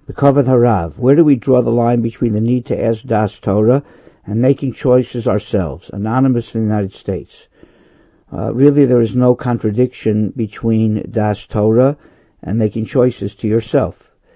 The Kavod Harav. Where do we draw the line between the need to ask Das Torah and making choices ourselves? Anonymous in the United States. Really, there is no contradiction between Das Torah and making choices to yourself.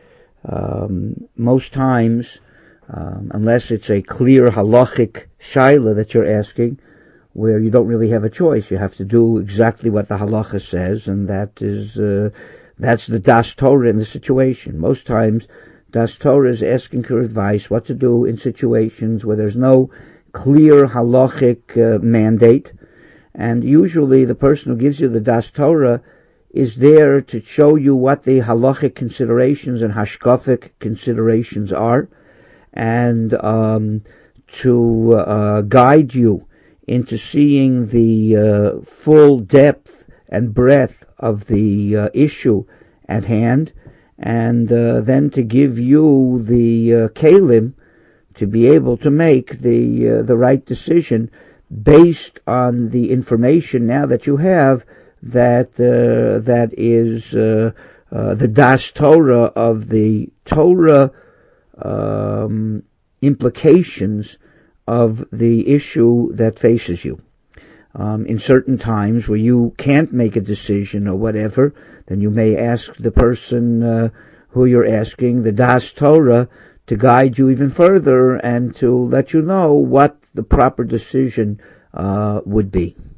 Most times, unless it's a clear halachic shaila that you're asking, where you don't really have a choice, you have to do exactly what the halacha says, and that's the Das Torah in the situation. Most times, Das Torah is asking for advice what to do in situations where there's no clear halachic mandate, and usually the person who gives you the Das Torah is there to show you what the halachic considerations and hashkafic considerations are, and to guide you into seeing the full depth and breadth of the issue at hand, and then to give you the kelim to be able to make the right decision based on the information now that you have, that is the Das Torah of the Torah implications of the issue that faces you. In certain times where you can't make a decision or whatever, then you may ask the person who you're asking, the Das Torah, to guide you even further and to let you know what the proper decision would be.